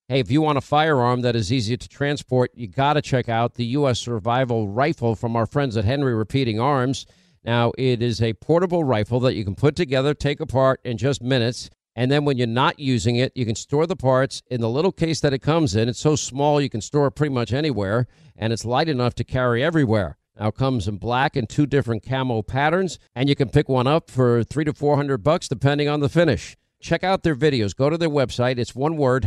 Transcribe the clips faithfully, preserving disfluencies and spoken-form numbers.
Hey, if you want a firearm that is easy to transport, you got to check out the U S Survival Rifle from our friends at Henry Repeating Arms. Now, it is a portable rifle that you can put together, take apart in just minutes. And then when you're not using it, you can store the parts in the little case that it comes in. It's so small you can store it pretty much anywhere, and it's light enough to carry everywhere. Now, it comes in black and two different camo patterns, and you can pick one up for three to four hundred bucks, depending on the finish. Check out their videos. Go to their website. It's one word,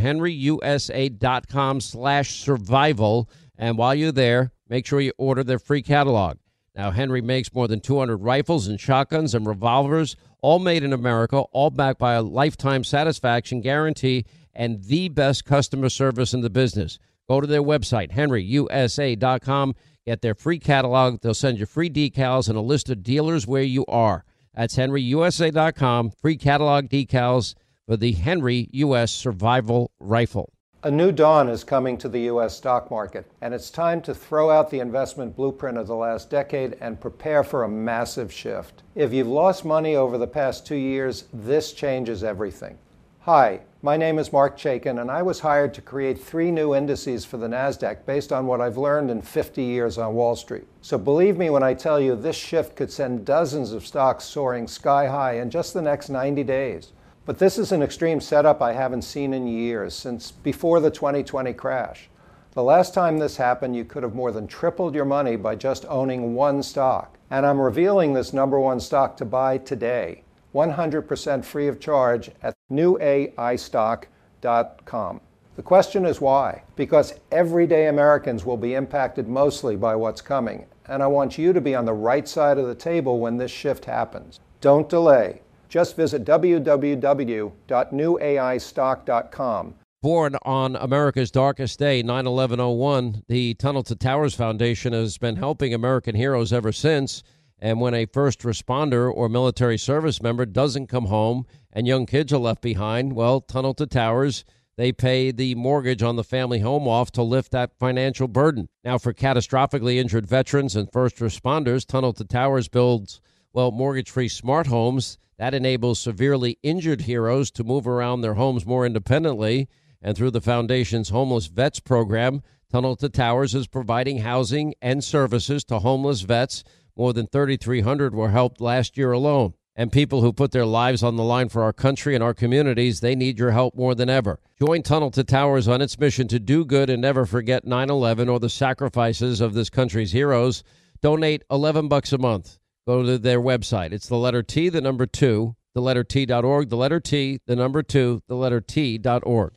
henryusa.com slash survival. And while you're there, make sure you order their free catalog. Now, Henry makes more than two hundred rifles and shotguns and revolvers, all made in America, all backed by a lifetime satisfaction guarantee and the best customer service in the business. Go to their website, henry u s a dot com. Get their free catalog. They'll send you free decals and a list of dealers where you are. That's henry u s a dot com. Free catalog decals for the Henry U S Survival Rifle. A new dawn is coming to the U S stock market, and it's time to throw out the investment blueprint of the last decade and prepare for a massive shift. If you've lost money over the past two years, this changes everything. Hi, my name is Mark Chaikin, and I was hired to create three new indices for the NASDAQ based on what I've learned in fifty years on Wall Street. So believe me when I tell you this shift could send dozens of stocks soaring sky high in just the next ninety days. But this is an extreme setup I haven't seen in years, since before the twenty twenty crash. The last time this happened, you could have more than tripled your money by just owning one stock. And I'm revealing this number one stock to buy today, one hundred percent free of charge at new a i stock dot com. The question is why? Because everyday Americans will be impacted mostly by what's coming, and I want you to be on the right side of the table when this shift happens. Don't delay. Just visit w w w dot new a i stock dot com. Born on America's darkest day, nine eleven oh one, the Tunnel to Towers Foundation has been helping American heroes ever since. And when a first responder or military service member doesn't come home and young kids are left behind, well, Tunnel to Towers, they pay the mortgage on the family home off to lift that financial burden. Now, for catastrophically injured veterans and first responders, Tunnel to Towers builds, well, mortgage-free smart homes. That enables severely injured heroes to move around their homes more independently. And through the Foundation's Homeless Vets program, Tunnel to Towers is providing housing and services to homeless vets. More than thirty-three hundred were helped last year alone. And people who put their lives on the line for our country and our communities, they need your help more than ever. Join Tunnel to Towers on its mission to do good and never forget nine eleven or the sacrifices of this country's heroes. Donate eleven bucks a month. Go to their website. It's the letter T, the number two, the letter T dot org, the letter T, the number two, the letter T dot org.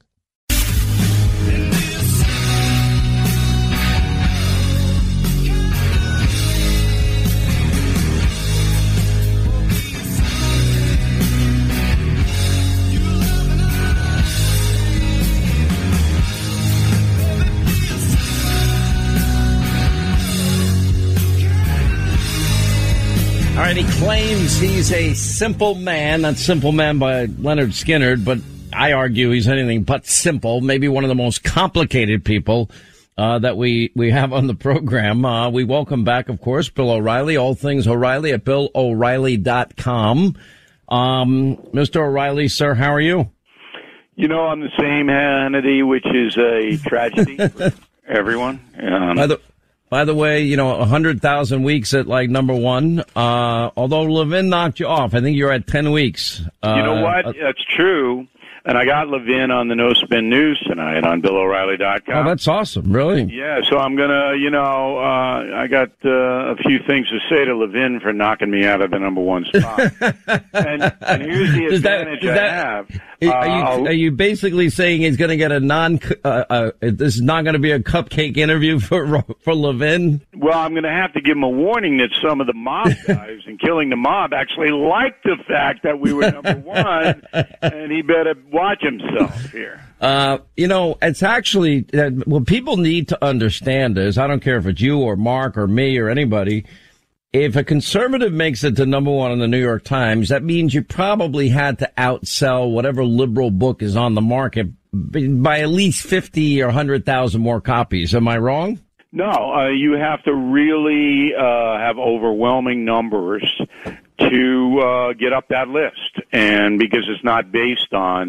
All right, he claims he's a simple man. That's Simple Man by Leonard Skinner, but I argue he's anything but simple. Maybe one of the most complicated people uh, that we, we have on the program. Uh, we welcome back, of course, Bill O'Reilly, all things O'Reilly at bill o'reilly dot com. Um, Mister O'Reilly, sir, how are you? You know, I'm the same Hannity, which is a tragedy for everyone. Um, By the By the way, you know, one hundred thousand weeks at, like, number one. Uh, although Levin knocked you off. I think you're at ten weeks. Uh, you know what? Uh, That's true. And I got Levin on the No Spin News tonight on bill o'reilly dot com. Oh, that's awesome. Really? Yeah, so I'm going to, you know, uh, I got uh, a few things to say to Levin for knocking me out of the number one spot. and, and here's the Does that- advantage does I that- have. Are Uh, you, are you basically saying he's going to get a non, uh, uh, this is not going to be a cupcake interview for, for Levin? Well, I'm going to have to give him a warning that some of the mob guys and killing the mob actually liked the fact that we were number one, and he better watch himself here. Uh, you know, it's actually, uh, what people need to understand is, I don't care if it's you or Mark or me or anybody, if a conservative makes it to number one in the New York Times, that means you probably had to outsell whatever liberal book is on the market by at least fifty or one hundred thousand more copies. Am I wrong? No, uh, you have to really uh, have overwhelming numbers to uh, get up that list, and because it's not based on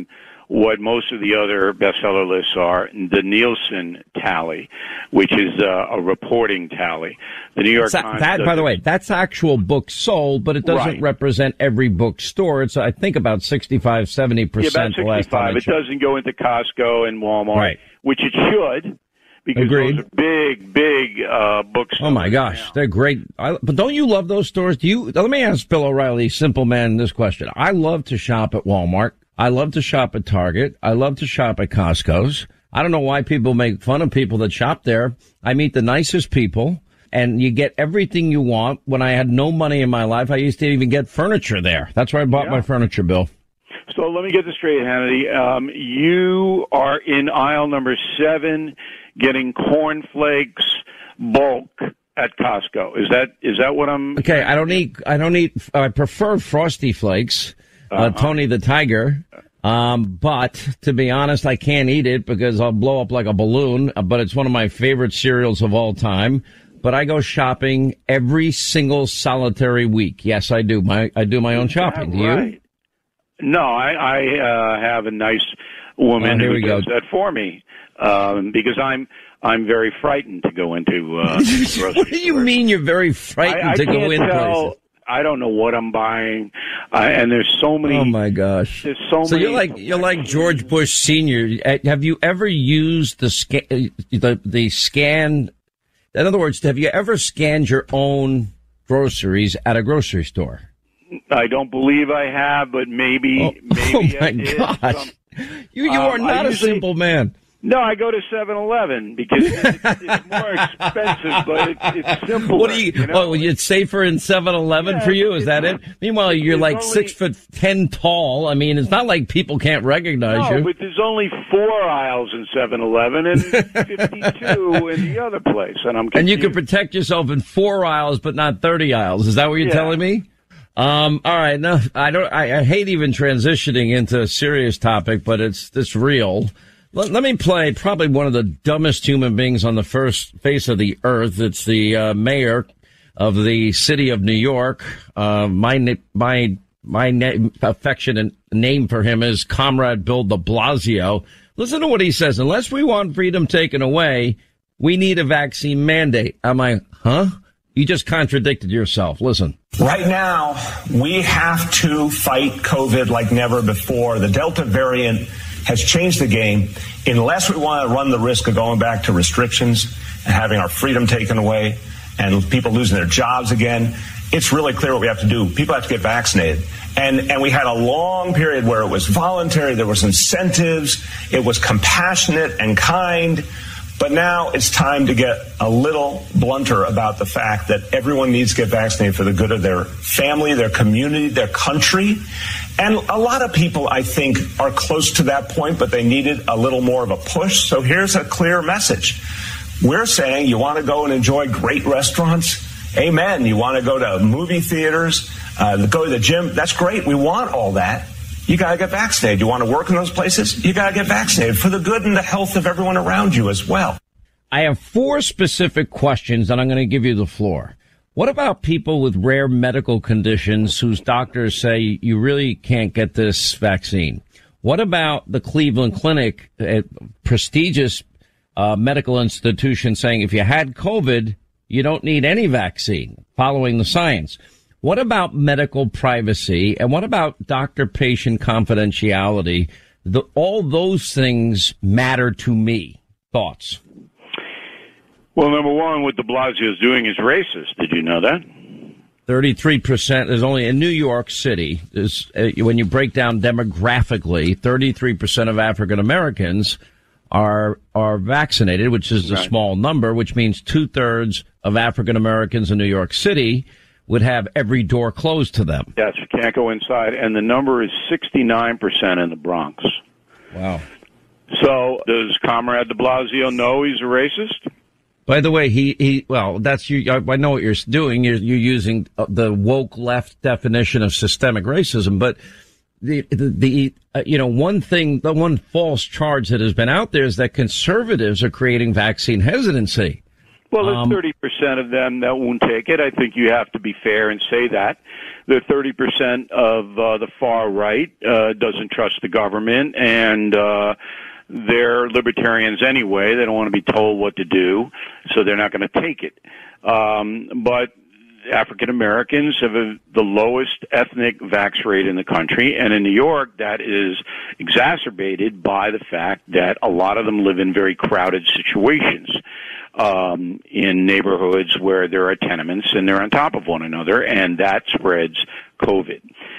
what most of the other bestseller lists are, the Nielsen tally, which is uh, a reporting tally. The New York that, Times. That, by the way, that's actual books sold, but it doesn't right. represent every bookstore. It's, I think, about sixty-five, seventy percent yeah, about sixty-five. It doesn't go into Costco and Walmart, right. which it should. Because Agreed. those are big, big uh, bookstores. Oh, my gosh. Now. They're great. I, but don't you love those stores? Do you? Let me ask Bill O'Reilly, simple man, this question. I love to shop at Walmart. I love to shop at Target. I love to shop at Costco's. I don't know why people make fun of people that shop there. I meet the nicest people, and you get everything you want. When I had no money in my life, I used to even get furniture there. That's where I bought yeah. my furniture, Bill. So let me get this straight, Hannity. Um, you are in aisle number seven, getting cornflakes bulk at Costco. Is that is that what I'm? Okay, I don't eat. I don't eat. I prefer Frosty Flakes, uh, uh-huh. Tony the Tiger. Um, but to be honest, I can't eat it because I'll blow up like a balloon. But it's one of my favorite cereals of all time. But I go shopping every single solitary week. Yes, I do. My I do my own shopping. Do right? you? No, I, I uh, have a nice woman oh, who does that for me um, because I'm I'm very frightened to go into uh, grocery What do you stores. mean you're very frightened I, I to can't go in tell, places? I don't know what I'm buying, uh, and there's so many. Oh my gosh! There's so, so many. you're like you're like George Bush Senior. Have you ever used the scan the the scan? In other words, have you ever scanned your own groceries at a grocery store? I don't believe I have, but maybe. Oh, maybe oh my I did. gosh! Some, you you um, are not usually, a simple man. No, I go to seven eleven because it's, it's more expensive, but it's, it's simpler. What do you? you know? Oh, it's safer in seven eleven yeah, for you? Is that it? Meanwhile, you're like only, six foot ten tall. I mean, it's not like people can't recognize no, you. but there's only four aisles in seven eleven and fifty-two in the other place, and I'm confused. And you can protect yourself in four aisles, but not thirty aisles. Is that what you're yeah. telling me? Um, all right. No, I don't, I, I hate even transitioning into a serious topic, but it's, it's real. Let, let me play probably one of the dumbest human beings on the first face of the earth. It's the, uh, mayor of the city of New York. Uh, my, my, my na- affectionate name for him is Comrade Bill de Blasio. Listen to what he says. Unless we want freedom taken away, we need a vaccine mandate. I'm like, huh? You just contradicted yourself. Listen. Right now, we have to fight COVID like never before. The Delta variant has changed the game. Unless we want to run the risk of going back to restrictions and having our freedom taken away and people losing their jobs again, it's really clear what we have to do. People have to get vaccinated. And and we had a long period where it was voluntary, there was incentives, it was compassionate and kind. But now it's time to get a little blunter about the fact that everyone needs to get vaccinated for the good of their family, their community, their country. And a lot of people, I think, are close to that point, but they needed a little more of a push. So here's a clear message. We're saying you want to go and enjoy great restaurants? Amen. You want to go to movie theaters, uh, go to the gym? That's great. We want all that. You got to get vaccinated. You want to work in those places? You got to get vaccinated for the good and the health of everyone around you as well. I have four specific questions, and I'm going to give you the floor. What about people with rare medical conditions whose doctors say you really can't get this vaccine? What about the Cleveland Clinic, a prestigious uh, medical institution, saying if you had COVID, you don't need any vaccine, following the science? What about medical privacy? And what about doctor-patient confidentiality? The, all those things matter to me. Thoughts? Well, number one, what de Blasio is doing is racist. Did you know that? thirty-three percent is only in New York City. Is, uh, when you break down demographically, thirty-three percent of African Americans are are vaccinated, which is a right. small number, which means two-thirds of African Americans in New York City would have every door closed to them. Yes, you can't go inside. And the number is sixty-nine percent in the Bronx. Wow. So does Comrade de Blasio know he's a racist? By the way, he, he, well, that's you. I know what you're doing. You're, you're using the woke left definition of systemic racism. But the, the, the uh, you know, one thing, the one false charge that has been out there is that conservatives are creating vaccine hesitancy. Well, there's Um, thirty percent of them that won't take it. I think you have to be fair and say that. The thirty percent of uh, the far right uh, doesn't trust the government, and uh, they're libertarians anyway. They don't want to be told what to do, so they're not going to take it. Um, but African Americans have a, the lowest ethnic vax rate in the country, and in New York, that is exacerbated by the fact that a lot of them live in very crowded situations. Um, in neighborhoods where there are tenements and they're on top of one another, and that spreads COVID.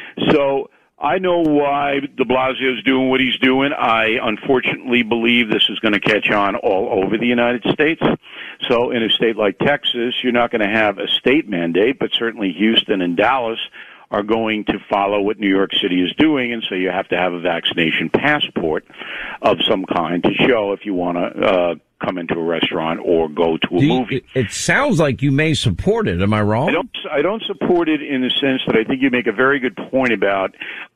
So I know why de Blasio is doing what he's doing. I unfortunately believe this is going to catch on all over the United States. So in a state like Texas, you're not going to have a state mandate, but certainly Houston and Dallas are going to follow what New York City is doing, and so you have to have a vaccination passport of some kind to show if you want to uh, come into a restaurant or go to a you, movie. It sounds like you may support it. Am I wrong? I don't. I don't support it in the sense that I think you make a very good point about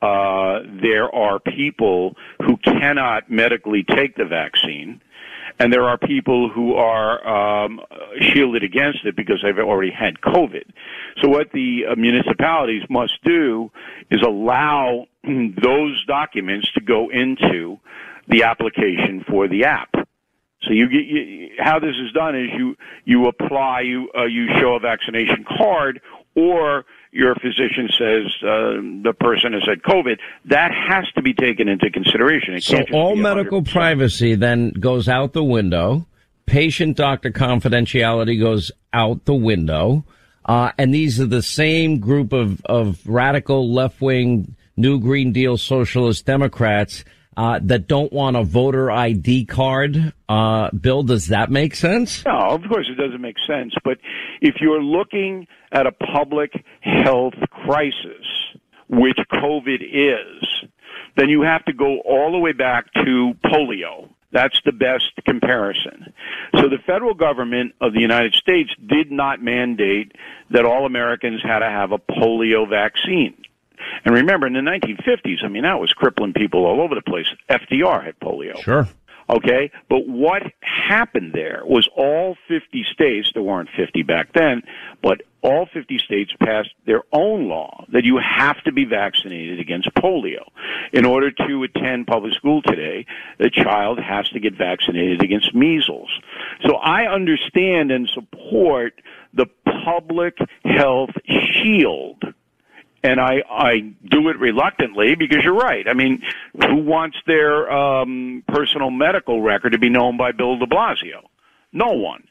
uh, there are people who cannot medically take the vaccine, and there are people who are um, shielded against it because they've already had COVID. So what the uh, municipalities must do is allow those documents to go into the application for the app. So you get you, how this is done is you you apply you uh, you show a vaccination card, or your physician says uh, the person has had COVID. That has to be taken into consideration. It so can't just all be medical privacy then goes out the window. Patient-doctor confidentiality goes out the window. Uh, and these are the same group of, of radical left-wing New Green Deal socialist Democrats uh, that don't want a voter I D card. Uh, Bill, does that make sense? No, of course it doesn't make sense. But if you're looking at a public health crisis, which COVID is, then you have to go all the way back to polio. That's the best comparison. So the federal government of the United States did not mandate that all Americans had to have a polio vaccine. And remember, in the nineteen fifties, I mean, that was crippling people all over the place. F D R had polio. Sure. Okay, but what happened there was all fifty states, there weren't fifty back then, but all fifty states passed their own law that you have to be vaccinated against polio. In order to attend public school today, the child has to get vaccinated against measles. So I understand and support the public health shield. And I, I do it reluctantly because you're right. I mean, who wants their um, personal medical record to be known by Bill de Blasio? No one.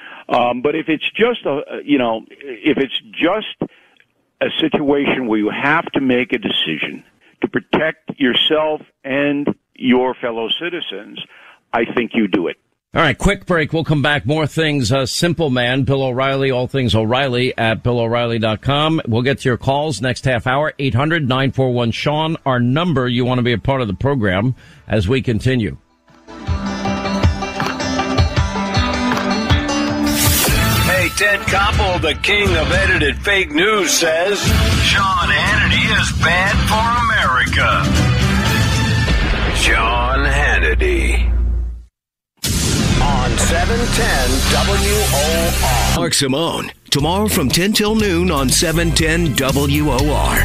Um, but if it's just a, you know, if it's just a situation where you have to make a decision to protect yourself and your fellow citizens, I think you do it. All right, quick break. We'll come back. More things. Uh, Simple Man, Bill O'Reilly, all things O'Reilly at Bill O'Reilly dot com. We'll get to your calls next half hour. eight hundred nine four one Sean, our number. You want to be a part of the program as we continue. Hey, Ted Koppel, the king of edited fake news, says Sean Hannity is bad for America. Sean Hannity. On seven ten W O R. Mark Simone. Tomorrow from ten till noon on seven ten W O R.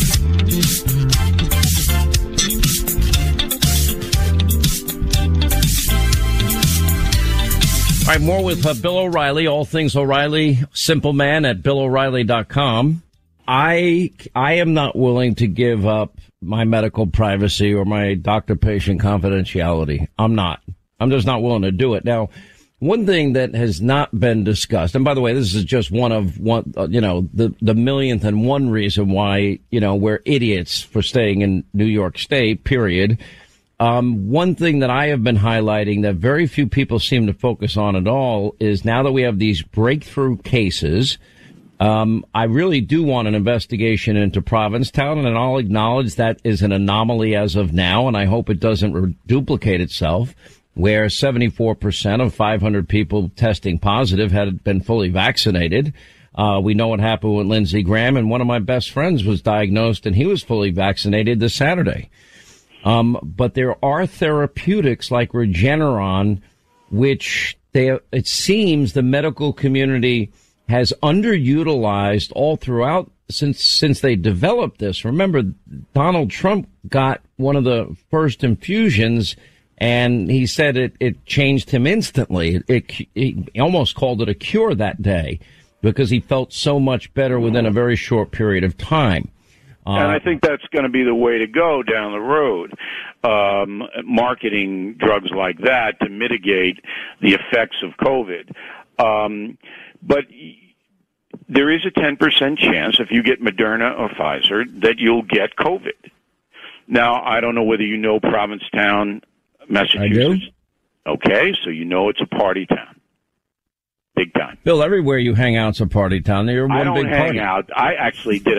All right, more with uh, Bill O'Reilly, all things O'Reilly, Simple Man at Bill O'Reilly dot com. I, I am not willing to give up my medical privacy or my doctor-patient confidentiality. I'm not. I'm just not willing to do it. Now, one thing that has not been discussed, and by the way, this is just one of one, uh, you know, the, the millionth and one reason why, you know, we're idiots for staying in New York State, period. Um, one thing that I have been highlighting that very few people seem to focus on at all is now that we have these breakthrough cases, um, I really do want an investigation into Provincetown, and I'll acknowledge that is an anomaly as of now, and I hope it doesn't re- duplicate itself, where seventy-four percent of five hundred people testing positive had been fully vaccinated. Uh, we know what happened with Lindsey Graham, and one of my best friends was diagnosed, and he was fully vaccinated this Saturday. Um, but there are therapeutics like Regeneron, which they, it seems the medical community has underutilized all throughout since since they developed this. Remember, Donald Trump got one of the first infusions, and he said it, it changed him instantly. It, it, he almost called it a cure that day because he felt so much better within a very short period of time. Uh, and I think that's going to be the way to go down the road, um, marketing drugs like that to mitigate the effects of COVID. Um, but there is a ten percent chance if you get Moderna or Pfizer that you'll get COVID. Now, I don't know whether you know Provincetown, Massachusetts. I do. Okay, so you know it's a party town. Big time. Bill, everywhere you hang out's a party town. You're one I don't big hang party. out. I actually did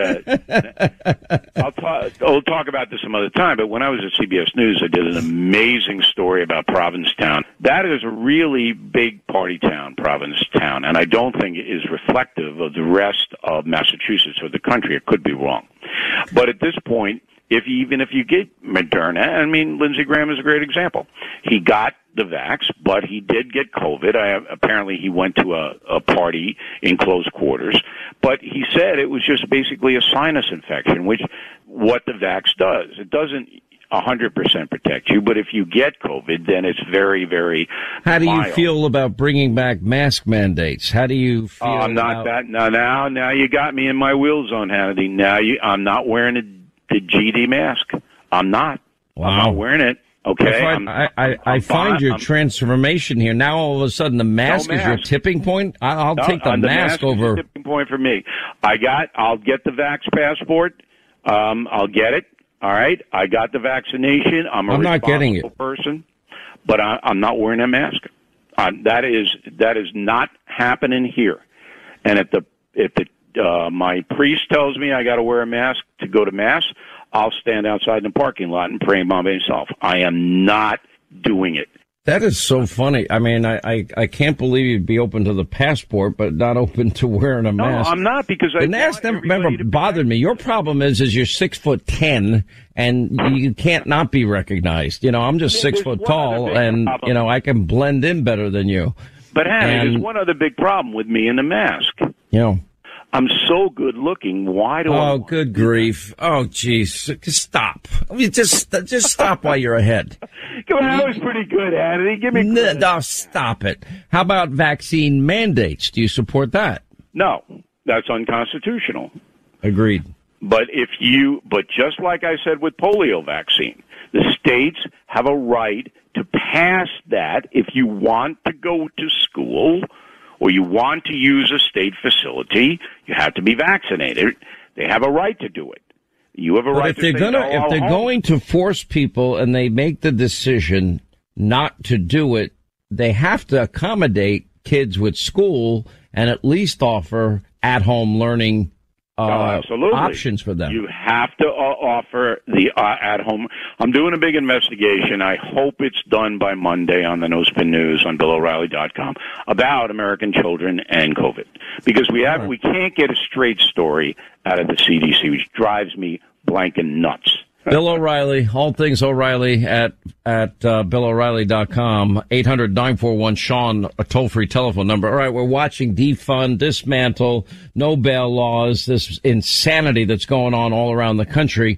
a. I'll talk. I'll talk about this some other time. But when I was at C B S News, I did an amazing story about Provincetown. That is a really big party town, Provincetown, and I don't think it is reflective of the rest of Massachusetts or the country. It could be wrong, but at this point, if you, even if you get Moderna, I mean, Lindsey Graham is a great example. He got the vax, but he did get COVID. I, apparently, he went to a, a party in close quarters, but he said it was just basically a sinus infection, which what the vax does. It doesn't one hundred percent protect you, but if you get COVID, then it's very, very How do you mild. feel about bringing back mask mandates? How do you feel Oh, I'm not about... that. Now, now, now you got me in my wheels on Hannity. Now you, I'm not wearing a, the G D mask. I'm not. Wow. I'm not wearing it. Okay. I find, I'm, I, I, I I'm find fine. your I'm, transformation here. Now all of a sudden the mask, No is your mask. tipping point. I, I'll no, take the, uh, mask, the mask over. is a tipping point for me. I got. I'll get the vax passport. Um, I'll get it. All right. I got the vaccination. I'm a I'm not getting it. responsible person, but I, I'm not wearing a mask. Uh, that is that is not happening here. And if the if the uh, my priest tells me I got to wear a mask to go to mass, I'll stand outside in the parking lot and pray by myself. I am not doing it. That is so funny. I mean, I, I, I can't believe you'd be open to the passport, but not open to wearing a No, mask. I'm not because I the mask want never, never everybody to bothered me. Your problem is, is you're six foot ten and you can't not be recognized. You know, I'm just Yeah, six there's foot one tall other big and, problem. you know, I can blend in better than you. But Hannah, And- there's one other big problem with me and the mask. You know. I'm so good looking. Why do I? Oh, want good grief. Oh, jeez. Stop. I mean, just, just stop while you're ahead. Come on, that was pretty good, Hannity. Give me No, credit. no, stop it. How about vaccine mandates? Do you support that? No, that's unconstitutional. Agreed. But if you, but just like I said with polio vaccine, the states have a right to pass that if you want to go to school or you want to use a state facility, you have to be vaccinated. They have a right to do it. You have a But right if to they're say, gonna, no, if I'll they're home. going to force people and they make the decision not to do it, they have to accommodate kids with school and at least offer at-home learning uh, Oh, absolutely. options for them. You have to uh, offer the uh, at-home. I'm doing a big investigation. I hope it's done by Monday on the No Spin News on Bill O'Reilly dot com about American children and COVID, because we have we can't get a straight story out of the C D C, which drives me blanking nuts. Bill O'Reilly, all things O'Reilly at at uh, Bill O'Reilly dot com, eight hundred nine four one Sean, a toll-free telephone number. All right, we're watching defund, dismantle, no bail laws, this insanity that's going on all around the country.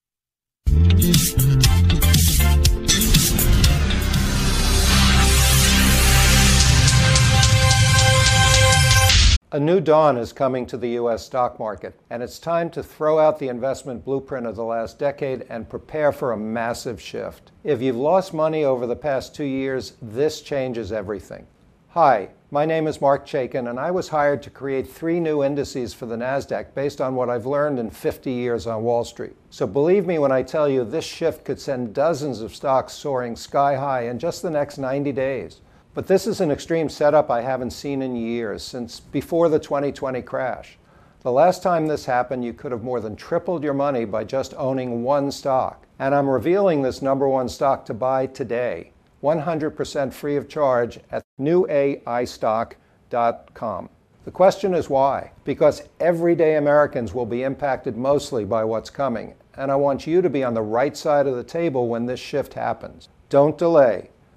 A new dawn is coming to the U S stock market, and it's time to throw out the investment blueprint of the last decade and prepare for a massive shift. If you've lost money over the past two years, this changes everything. Hi, my name is Mark Chaikin, and I was hired to create three new indices for the NASDAQ based on what I've learned in fifty years on Wall Street. So believe me when I tell you this shift could send dozens of stocks soaring sky high in just the next ninety days. But this is an extreme setup I haven't seen in years, since before the twenty twenty crash. The last time this happened, you could have more than tripled your money by just owning one stock. And I'm revealing this number one stock to buy today, one hundred percent free of charge at new A I stock dot com. The question is why? Because everyday Americans will be impacted mostly by what's coming, and I want you to be on the right side of the table when this shift happens. Don't delay.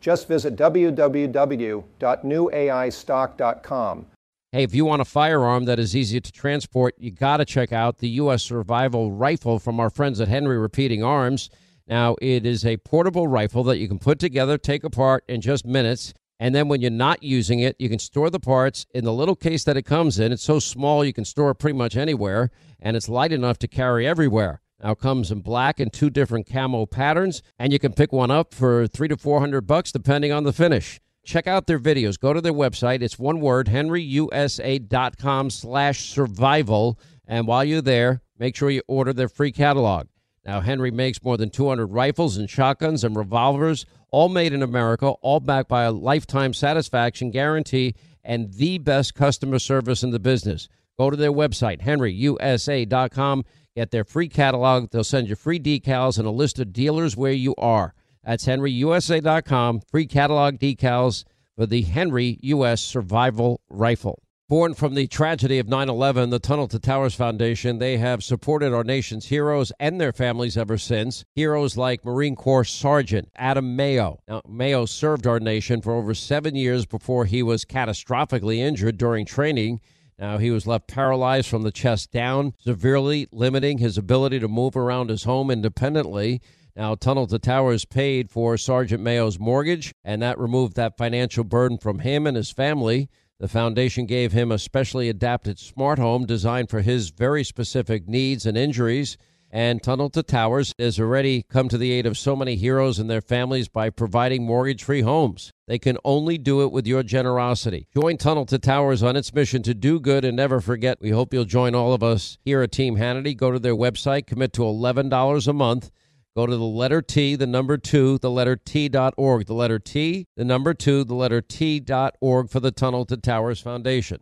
Just visit w w w dot new a i stock dot com. Hey, if you want a firearm that is easy to transport, you got to check out the U S Survival Rifle from our friends at Henry Repeating Arms. Now, it is a portable rifle that you can put together, take apart in just minutes. And then when you're not using it, you can store the parts in the little case that it comes in. It's so small you can store it pretty much anywhere, and it's light enough to carry everywhere. Now, it comes in black and two different camo patterns, and you can pick one up for three to four hundred bucks, depending on the finish. Check out their videos. Go to their website. It's one word, henry u s a dot com slash survival. And while you're there, make sure you order their free catalog. Now, Henry makes more than two hundred rifles and shotguns and revolvers, all made in America, all backed by a lifetime satisfaction guarantee and the best customer service in the business. Go to their website, henry u s a dot com. Get their free catalog. They'll send you free decals and a list of dealers where you are. That's henry u s a dot com. Free catalog decals for the Henry U S Survival Rifle. Born from the tragedy of nine eleven, the Tunnel to Towers Foundation, they have supported our nation's heroes and their families ever since. Heroes like Marine Corps Sergeant Adam Mayo. Now, Mayo served our nation for over seven years before he was catastrophically injured during training. Now, he was left paralyzed from the chest down, severely limiting his ability to move around his home independently. Now, Tunnel to Towers paid for Sergeant Mayo's mortgage, and that removed that financial burden from him and his family. The foundation gave him a specially adapted smart home designed for his very specific needs and injuries. And Tunnel to Towers has already come to the aid of so many heroes and their families by providing mortgage-free homes. They can only do it with your generosity. Join Tunnel to Towers on its mission to do good and never forget. We hope you'll join all of us here at Team Hannity. Go to their website, commit to eleven dollars a month. Go to the letter T, the number two, the letter T dot org. The letter T, the number two, the letter T dot org for the Tunnel to Towers Foundation.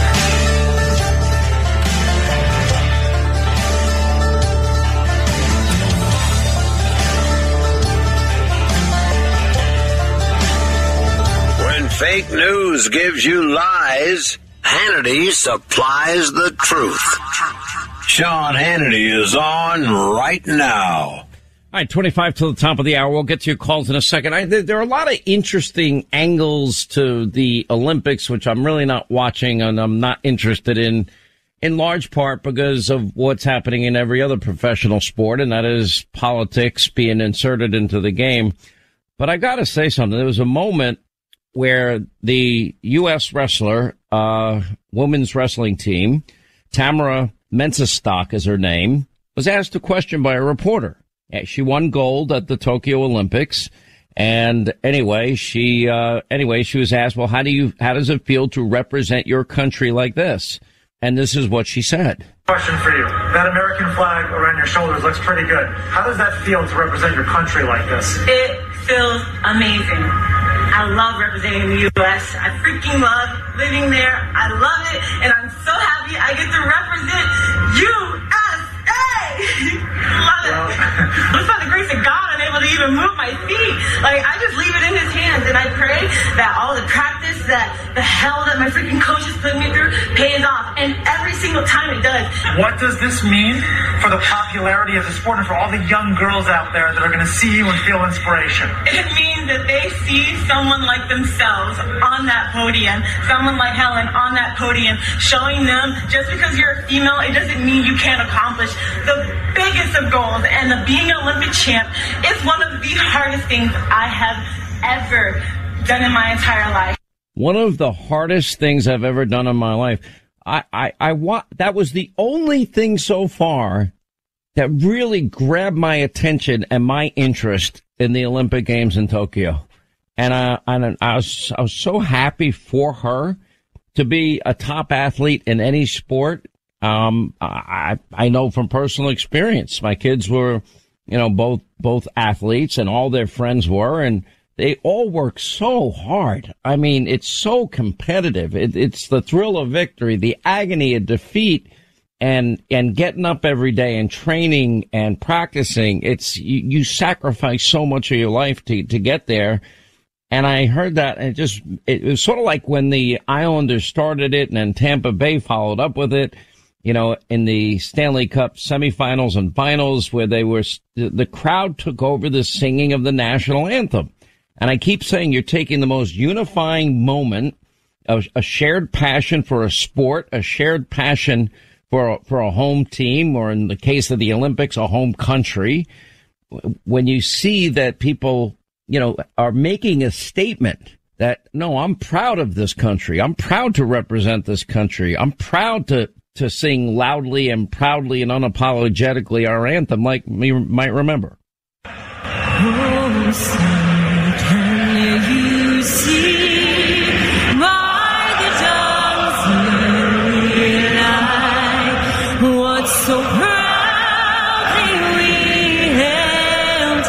When fake news gives you lies, Hannity supplies the truth. Sean Hannity is on right now. All right, twenty-five to the top of the hour. We'll get to your calls in a second. I, there, there are a lot of interesting angles to the Olympics, which I'm really not watching and I'm not interested in, in large part because of what's happening in every other professional sport, and that is politics being inserted into the game. But I got to say something. There was a moment where the U S wrestler, uh, women's wrestling team, Tamara Mensah-Stock is her name, was asked a question by a reporter. She won gold at the Tokyo Olympics. And anyway, she, uh, anyway, she was asked, well, how do you, how does it feel to represent your country like this? And this is what she said. Question for you. That American flag around your shoulders looks pretty good. How does that feel to represent your country like this? It feels amazing. I love representing the U S. I freaking love living there. I love it. And I'm so happy I get to represent U S A. Love it. Just by the grace of God, I'm able to even move my feet. Like, I just leave it in his hands, and I pray that all the practice, that the hell that my freaking coaches put me through pays off. And every single time it does. What does this mean for the popularity of the sport and for all the young girls out there that are going to see you and feel inspiration? It means that they see someone like themselves on that podium, someone like Helen on that podium, showing them just because you're a female, it doesn't mean you can't accomplish the biggest of goals. And the being an Olympic champ is one of the hardest things I have ever done in my entire life. One of the hardest things I've ever done in my life. I, I, I want, that was the only thing so far that really grabbed my attention and my interest in the Olympic Games in Tokyo. And, uh, and I was, I was so happy for her to be a top athlete in any sport. Um, I, I know from personal experience, my kids were, you know, both, both athletes and all their friends were, and they all work so hard. I mean, it's so competitive. It, it's the thrill of victory, the agony of defeat, and, and getting up every day and training and practicing. It's, you, you sacrifice so much of your life to, to get there. And I heard that, and it just, it was sort of like when the Islanders started it and then Tampa Bay followed up with it, you know, in the Stanley Cup semifinals and finals where they were, the crowd took over the singing of the national anthem. And I keep saying you're taking the most unifying moment, a, a shared passion for a sport, a shared passion for a, for a home team, or in the case of the Olympics, a home country. When you see that people, you know, are making a statement that, no, I'm proud of this country. I'm proud to represent this country. I'm proud to, to sing loudly and proudly and unapologetically our anthem, like you might remember. Oh, son, can you see by the dawn's early light what so proudly we hailed?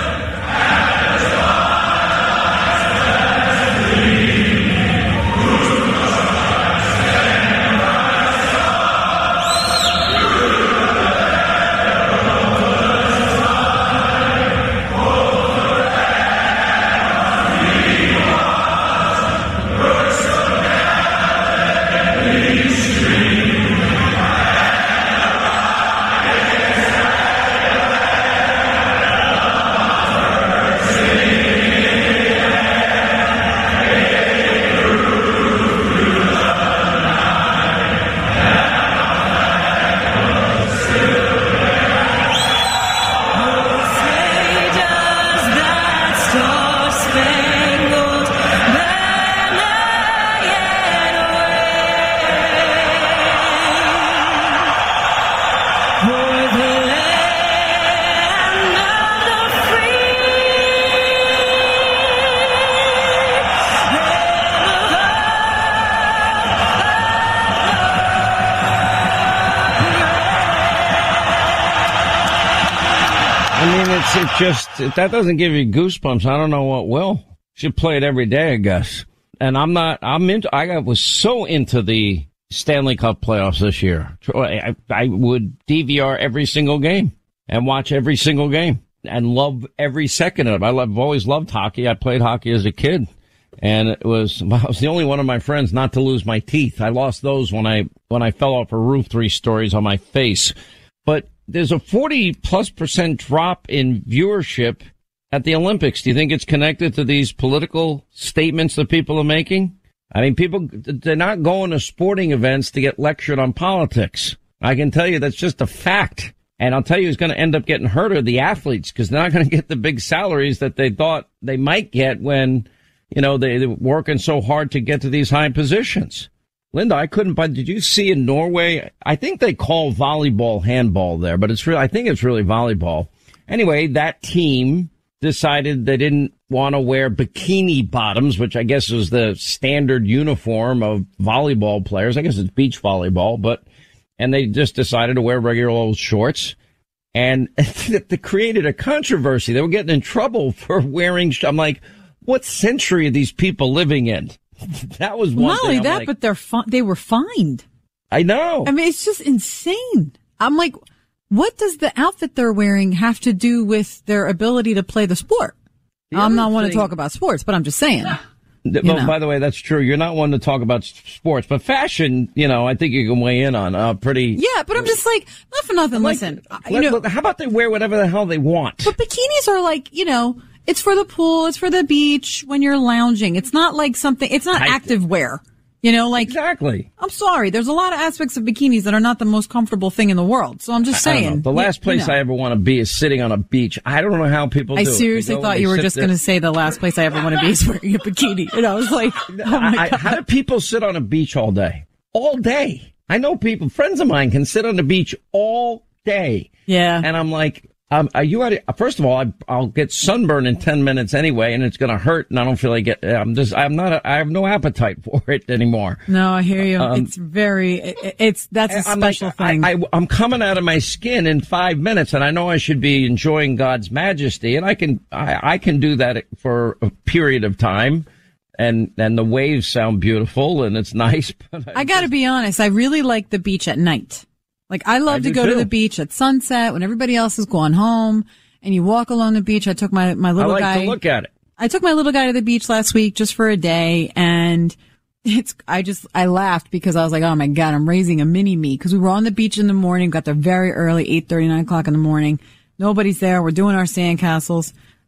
It just, if that doesn't give you goosebumps, I don't know what will. Should play it every day, I guess. And I'm not, I'm into, I got, was so into the Stanley Cup playoffs this year. I, I would D V R every single game and watch every single game and love every second of it. I love, I've always loved hockey. I played hockey as a kid, and it was, I was the only one of my friends not to lose my teeth. I lost those when I, when I fell off a roof three stories on my face. But there's a forty plus percent drop in viewership at the Olympics. Do you think it's connected to these political statements that people are making? I mean, people, they're not going to sporting events to get lectured on politics. I can tell you that's just a fact. And I'll tell you who's going to end up getting hurt are the athletes, because they're not going to get the big salaries that they thought they might get when, you know, they, they're working so hard to get to these high positions. Linda, I couldn't, but did you see in Norway? I think they call volleyball handball there, but it's real. I think it's really volleyball. Anyway, that team decided they didn't want to wear bikini bottoms, which I guess is the standard uniform of volleyball players. I guess it's beach volleyball, but, and they just decided to wear regular old shorts. And they created a controversy. They were getting in trouble for wearing, I'm like, what century are these people living in? That was one Not only thing. that, like, but they're fi- they were fined. I know. I mean, it's just insane. I'm like, what does the outfit they're wearing have to do with their ability to play the sport? The I'm not other one to thing- talk about sports, but I'm just saying. But, know. by the way, that's true. You're not one to talk about s- sports, but fashion, you know, I think you can weigh in on. Uh, pretty. Yeah, but I'm just like, not for nothing. Like, Listen, I- you let- know, let- how about they wear whatever the hell they want? but bikinis are like, you know, it's for the pool, it's for the beach when you're lounging. It's not like something, it's not I- active wear. You know, like, Exactly. I'm sorry, there's a lot of aspects of bikinis that are not the most comfortable thing in the world. So I'm just I don't saying. know. The last you- place you know. I ever want to be is sitting on a beach. I don't know how people I do it. They seriously go, thought they you were sit just there. going to say the last place I ever want to be is wearing a bikini. And I was like, oh my I, I, God. how do people sit on a beach all day? All day. I know people, friends of mine can sit on the beach all day. Yeah. And I'm like, um, are you out of, first of all, I, I'll get sunburned in ten minutes anyway, and it's going to hurt, and I don't feel like it. I'm just, I'm not, a, I have no appetite for it anymore. No, I hear you. Um, it's very, it, it's, that's a I'm like, special thing. I, I, I'm coming out of my skin in five minutes, and I know I should be enjoying God's majesty, and I can, I, I can do that for a period of time. And, and the waves sound beautiful and it's nice. But I gotta be honest, I really like the beach at night. Like, I love I to do go to too. the beach at sunset when everybody else has gone home and you walk along the beach. I took my, my I little like guy. to look at it. I took my little guy to the beach last week just for a day, and it's, I just, I laughed because I was like, oh my God, I'm raising a mini me. Cause we were on the beach in the morning, got there very early, eight thirty, nine o'clock in the morning. Nobody's there. We're doing our sandcastles.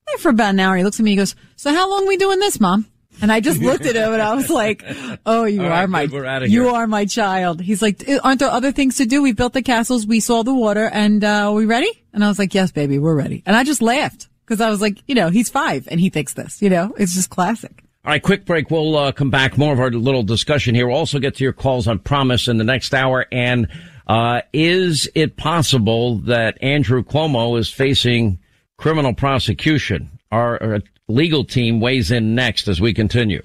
There for about an hour. He looks at me. He goes, "So how long are we doing this, Mom?" And I just looked at him and I was like, "Oh, you All are right, my, good, we're outta you here. are my child." He's like, "Aren't there other things to do? We built the castles. We saw the water, and uh, are we ready?" And I was like, "Yes, baby, we're ready." And I just laughed because I was like, you know, he's five and he thinks this. You know, it's just classic. All right, quick break. We'll uh, come back. More of our little discussion here. We'll also get to your calls on Promise in the next hour. And uh is it possible that Andrew Cuomo is facing criminal prosecution? Our, our legal team weighs in next as we continue.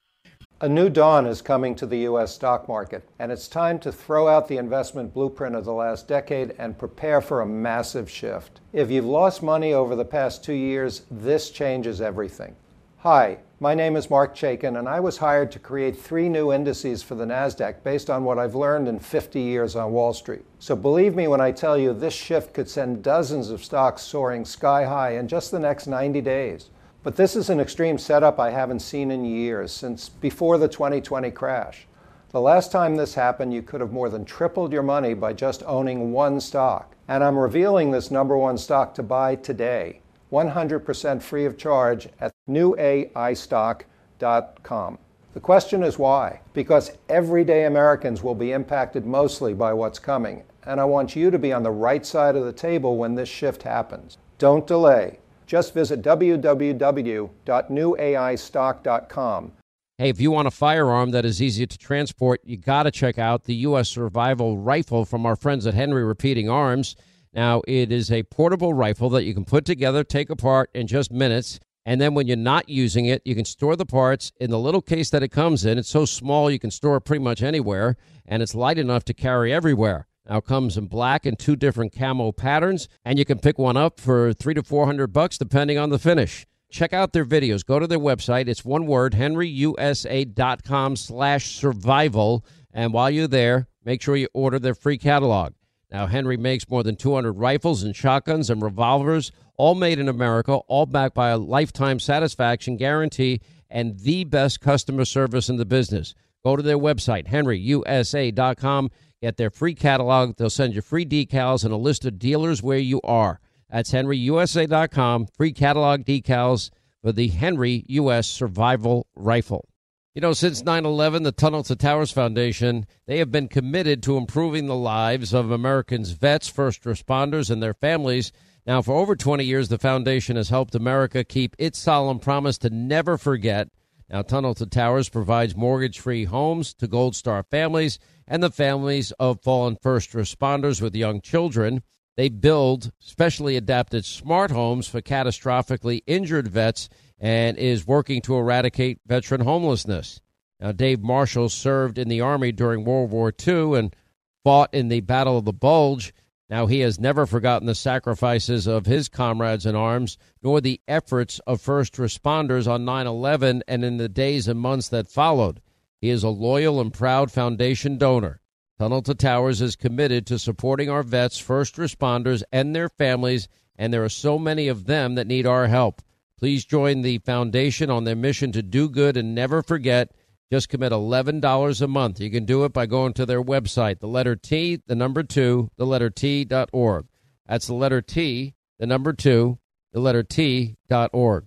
A new dawn is coming to the U S stock market, and it's time to throw out the investment blueprint of the last decade and prepare for a massive shift. If you've lost money over the past two years, this changes everything. Hi, my name is Mark Chaikin, and I was hired to create three new indices for the NASDAQ based on what I've learned in fifty years on Wall Street. So believe me when I tell you this shift could send dozens of stocks soaring sky high in just the next ninety days. But this is an extreme setup I haven't seen in years, since before the twenty twenty crash. The last time this happened, you could have more than tripled your money by just owning one stock. And I'm revealing this number one stock to buy today, one hundred percent free of charge at new A I stock dot com. The question is why? Because everyday Americans will be impacted mostly by what's coming, and I want you to be on the right side of the table when this shift happens. Don't delay. Just visit w w w dot new A I stock dot com. Hey, if you want a firearm that is easy to transport, you got to check out the U S Survival Rifle from our friends at Henry Repeating Arms. Now, it is a portable rifle that you can put together, take apart in just minutes, and then when you're not using it, you can store the parts in the little case that it comes in. It's so small you can store it pretty much anywhere, and it's light enough to carry everywhere. Now, it comes in black and two different camo patterns, and you can pick one up for three to four hundred bucks, depending on the finish. Check out their videos. Go to their website. It's one word, henry u s a dot com slash survival. And while you're there, make sure you order their free catalog. Now, Henry makes more than two hundred rifles and shotguns and revolvers, all made in America, all backed by a lifetime satisfaction guarantee and the best customer service in the business. Go to their website, henry u s a dot com. Get their free catalog. They'll send you free decals and a list of dealers where you are. That's henry u s a dot com. Free catalog decals for the Henry U S Survival Rifle. You know, since nine eleven, the Tunnel to Towers Foundation, they have been committed to improving the lives of Americans' vets, first responders, and their families. Now, for over twenty years, the foundation has helped America keep its solemn promise to never forget. Now, Tunnel to Towers provides mortgage-free homes to Gold Star families and the families of fallen first responders with young children. They build specially adapted smart homes for catastrophically injured vets and is working to eradicate veteran homelessness. Now, Dave Marshall served in the Army during World War Two and fought in the Battle of the Bulge. Now, he has never forgotten the sacrifices of his comrades in arms, nor the efforts of first responders on nine eleven and in the days and months that followed. He is a loyal and proud foundation donor. Tunnel to Towers is committed to supporting our vets, first responders, and their families, and there are so many of them that need our help. Please join the foundation on their mission to do good and never forget. Just commit eleven dollars a month. You can do it by going to their website, the letter T, the number two, the letter T dot org. That's the letter T, the number two, the letter T dot org.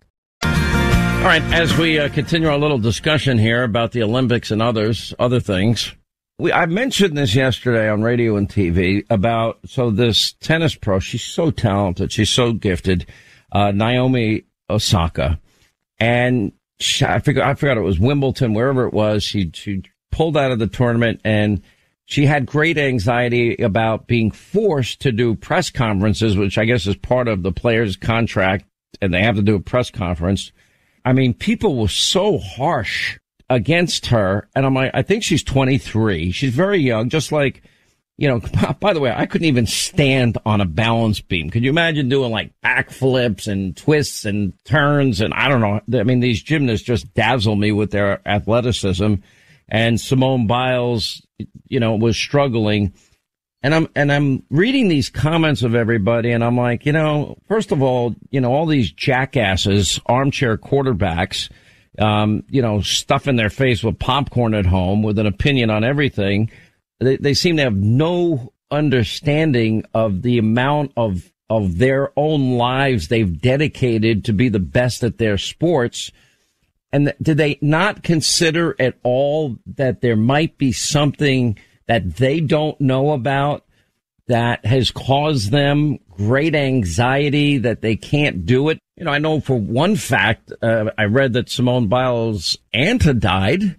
All right, as we uh, continue our little discussion here about the Olympics and others, other things, we I mentioned this yesterday on radio and T V about, so this tennis pro, she's so talented, she's so gifted, uh, Naomi Osaka, and she, I forgot, I forgot it was Wimbledon, wherever it was. She, she pulled out of the tournament and she had great anxiety about being forced to do press conferences, which I guess is part of the player's contract, and they have to do a press conference. I mean, people were so harsh against her, and I'm like, I think she's twenty-three. She's very young, just like, you know, by the way, I couldn't even stand on a balance beam. Could you imagine doing like backflips and twists and turns? And I don't know. I mean, these gymnasts just dazzle me with their athleticism. And Simone Biles, you know, was struggling. And I'm, and I'm reading these comments of everybody, and I'm like, you know, first of all, you know, all these jackasses, armchair quarterbacks, um, you know, stuffing their face with popcorn at home with an opinion on everything. They, they seem to have no understanding of the amount of of their own lives they've dedicated to be the best at their sports. And th- did they not consider at all that there might be something that they don't know about that has caused them great anxiety that they can't do it? You know, I know for one fact, uh, I read that Simone Biles' aunt had died.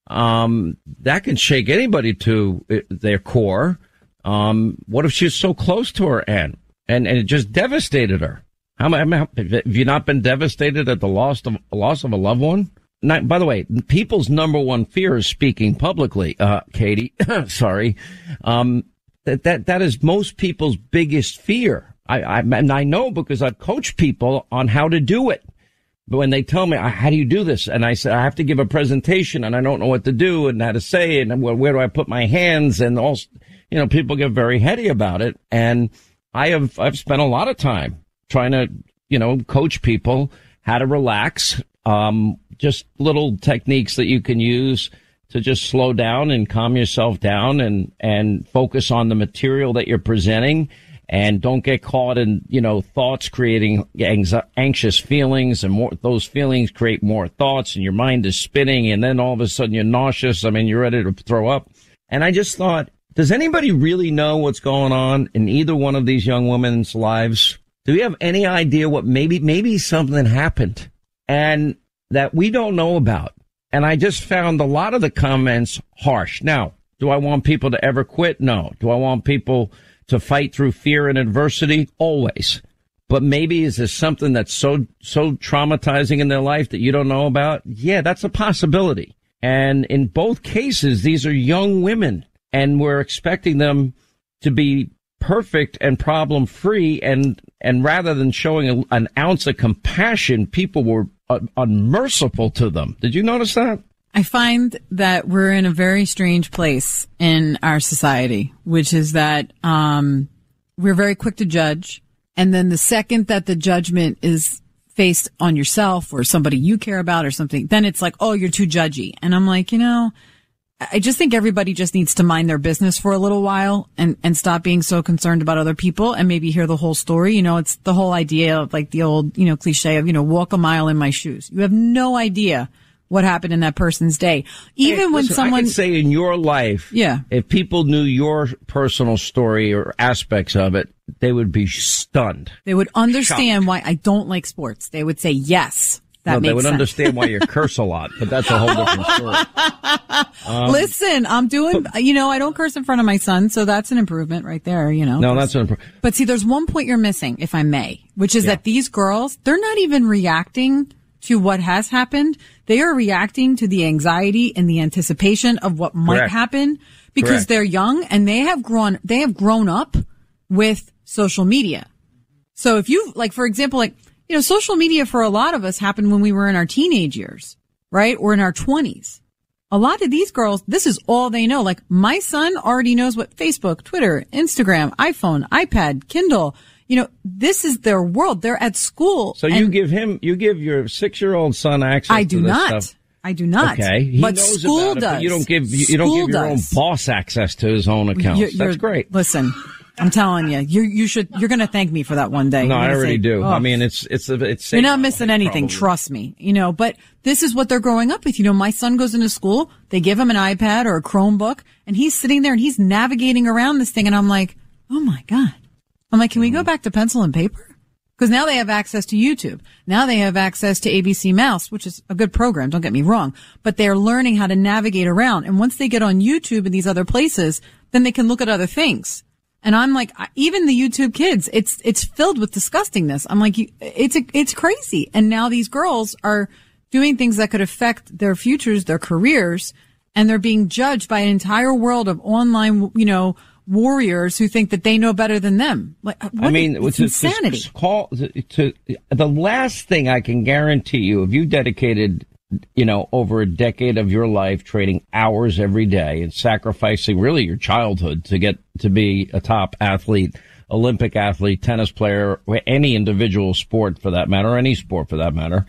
Um, that can shake anybody to uh, their core. Um, what if she was so close to her aunt and, and it just devastated her? How, how, have you not been devastated at the loss of loss of a loved one? Not, by the way, people's number one fear is speaking publicly. Uh, Katie, sorry. Um, that, that, that is most people's biggest fear. I, I, and I know because I've coached people on how to do it. But when they tell me, how do you do this? And I say, I have to give a presentation and I don't know what to do and how to say it and where, where do I put my hands? And also, you know, people get very heady about it. And I have, I've spent a lot of time trying to, you know, coach people how to relax. Um, just little techniques that you can use to just slow down and calm yourself down and, and focus on the material that you're presenting. And don't get caught in, you know, thoughts creating anxi- anxious feelings, and more, those feelings create more thoughts and your mind is spinning. And then all of a sudden you're nauseous. I mean, you're ready to throw up. And I just thought, does anybody really know what's going on in either one of these young women's lives? Do we have any idea what maybe, maybe something happened and that we don't know about? And I just found a lot of the comments harsh. Now, do I want people to ever quit? No. Do I want people to fight through fear and adversity? Always. But maybe is there something that's so, so traumatizing in their life that you don't know about? Yeah, that's a possibility. And in both cases, these are young women and we're expecting them to be perfect and problem free. And, and rather than showing a, an ounce of compassion, people were uh, unmerciful to them. Did you notice that? I find that we're in a very strange place in our society, which is that um we're very quick to judge. And then the second that the judgment is faced on yourself or somebody you care about or something, then it's like, oh, you're too judgy. And I'm like, you know, I just think everybody just needs to mind their business for a little while and, and stop being so concerned about other people and maybe hear the whole story. You know, it's the whole idea of like the old, you know, cliche of, you know, walk a mile in my shoes. You have no idea what happened in that person's day. Even hey, when listen, someone I can say in your life, yeah, if people knew your personal story or aspects of it, they would be stunned. They would understand Shocked. why I don't like sports. They would say, yes, that no, makes they would sense. understand why you curse a lot, but that's a whole different story. Um, Listen, I'm doing, you know, I don't curse in front of my son, so that's an improvement right there, you know. No, that's an improvement. But see, there's one point you're missing, if I may, which is Yeah. that these girls, they're not even reacting to what has happened. They are reacting to the anxiety and the anticipation of what might Correct. happen because Correct. they're young and they have grown, they have grown up with social media. So if you, like, for example, like, you know, social media for a lot of us happened when we were in our teenage years, right? Or in our twenties. A lot of these girls, this is all they know. Like, my son already knows what Facebook, Twitter, Instagram, iPhone, iPad, Kindle, you know, this is their world. They're at school. So you give him, you give your six-year-old son access I to do this not. stuff. I do not. Okay, he but knows school about it, does. but you don't give you, you don't School give your does. own boss access to his own accounts. You're- you're- That's great. Listen, I'm telling you, you you should. You're going to thank me for that one day. No, You're I gonna already say, do. "Oh, I mean, it's it's a, it's. you're safe not missing anything. probably. Trust me. You know, but this is what they're growing up with. You know, my son goes into school. They give him an iPad or a Chromebook, and he's sitting there and he's navigating around this thing. And I'm like, oh my God. I'm like, can we go back to pencil and paper? Because now they have access to YouTube. Now they have access to A B C Mouse, which is a good program. Don't get me wrong, but they're learning how to navigate around. And once they get on YouTube and these other places, then they can look at other things. And I'm like, even the YouTube kids, it's, it's filled with disgustingness. I'm like, it's, a, it's crazy. And now these girls are doing things that could affect their futures, their careers, and they're being judged by an entire world of online, you know, warriors who think that they know better than them. Like, what I mean, it's to, insanity. To call to, to the last thing I can guarantee you, if you dedicated, you know, over a decade of your life trading hours every day and sacrificing really your childhood to get to be a top athlete, Olympic athlete, tennis player, or any individual sport for that matter, any sport for that matter,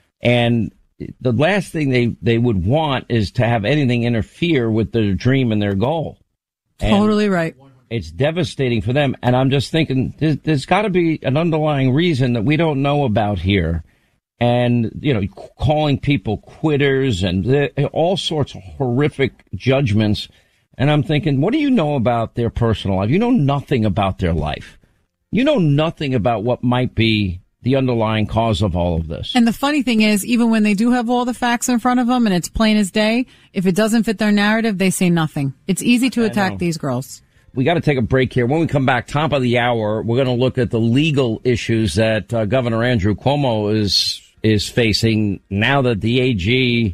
and the last thing they, they would want is to have anything interfere with their dream and their goal. And Totally right. It's devastating for them. And I'm just thinking there's, there's got to be an underlying reason that we don't know about here. And, you know, calling people quitters and all sorts of horrific judgments. And I'm thinking, what do you know about their personal life? You know nothing about their life. You know nothing about what might be the underlying cause of all of this. And the funny thing is, even when they do have all the facts in front of them and it's plain as day, if it doesn't fit their narrative, they say nothing. It's easy to attack these girls. We got to take a break here. When we come back, top of the hour, we're going to look at the legal issues that uh, Governor Andrew Cuomo is is facing now that the A G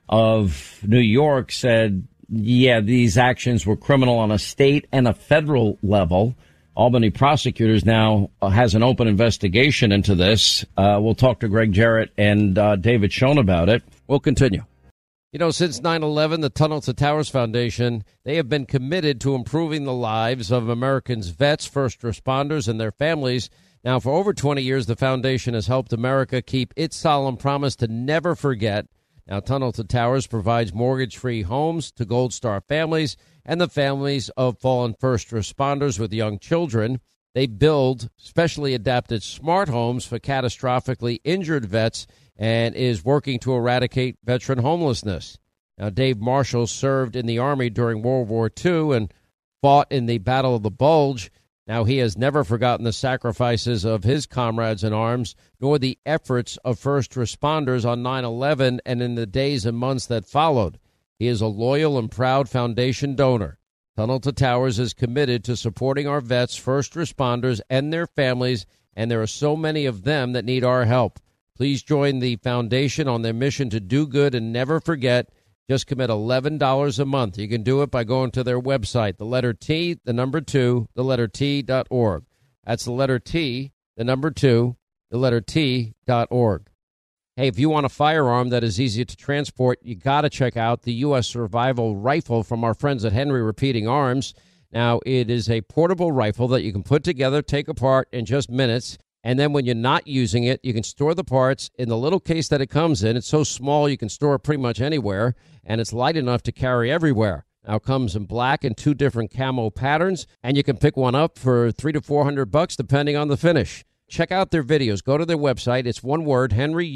of New York said, yeah, these actions were criminal on a state and a federal level. Albany prosecutors now uh, has an open investigation into this. Uh, we'll talk to Greg Jarrett and uh, David Schoen about it. We'll continue. You know, since nine eleven, the Tunnel to Towers Foundation, they have been committed to improving the lives of Americans' vets, first responders, and their families. Now, for over twenty years, the foundation has helped America keep its solemn promise to never forget. Now, Tunnel to Towers provides mortgage-free homes to Gold Star families and the families of fallen first responders with young children. They build specially adapted smart homes for catastrophically injured vets and is working to eradicate veteran homelessness. Now, Dave Marshall served in the Army during World War Two and fought in the Battle of the Bulge. Now, he has never forgotten the sacrifices of his comrades in arms, nor the efforts of first responders on nine eleven and in the days and months that followed. He is a loyal and proud foundation donor. Tunnel to Towers is committed to supporting our vets, first responders, and their families, and there are so many of them that need our help. Please join the foundation on their mission to do good and never forget. Just commit eleven dollars a month. You can do it by going to their website, the letter T, the number two, the letter T dot org. That's the letter T, the number two, the letter T dot org. Hey, if you want a firearm that is easy to transport, you got to check out the U S Survival Rifle from our friends at Henry Repeating Arms. Now, it is a portable rifle that you can put together, take apart in just minutes. And then when you're not using it, you can store the parts in the little case that it comes in. It's so small you can store it pretty much anywhere, and it's light enough to carry everywhere. Now, it comes in black and two different camo patterns, and you can pick one up for three to four hundred bucks, depending on the finish. Check out their videos. Go to their website. It's one word,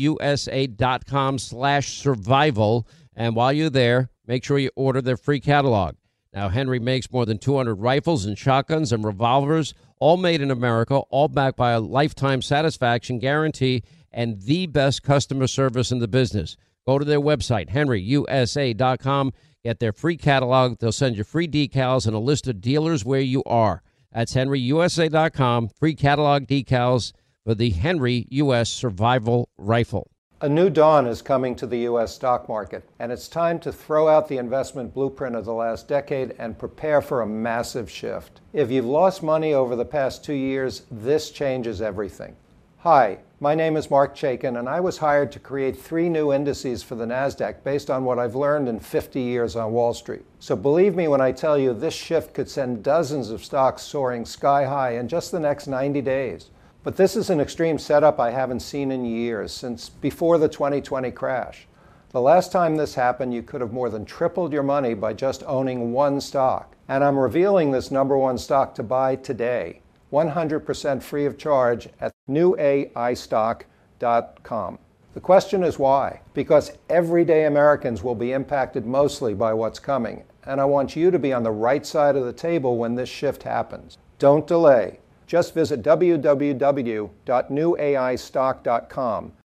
henryusa.com slash survival. And while you're there, make sure you order their free catalog. Now, Henry makes more than two hundred rifles and shotguns and revolvers, all made in America, all backed by a lifetime satisfaction guarantee and the best customer service in the business. Go to their website, henry u s a dot com. Get their free catalog. They'll send you free decals and a list of dealers where you are. That's henry u s a dot com. Free catalog decals for the Henry U S Survival Rifle. A new dawn is coming to the U S stock market, and it's time to throw out the investment blueprint of the last decade and prepare for a massive shift. If you've lost money over the past two years, this changes everything. Hi, my name is Mark Chaikin, and I was hired to create three new indices for the NASDAQ based on what I've learned in fifty years on Wall Street. So believe me when I tell you this shift could send dozens of stocks soaring sky high in just the next ninety days. But this is an extreme setup I haven't seen in years, since before the twenty twenty crash. The last time this happened, you could have more than tripled your money by just owning one stock. And I'm revealing this number one stock to buy today, one hundred percent free of charge at new a i stock dot com. The question is why? Because everyday Americans will be impacted mostly by what's coming, and I want you to be on the right side of the table when this shift happens. Don't delay. Just visit w w w dot new a i stock dot com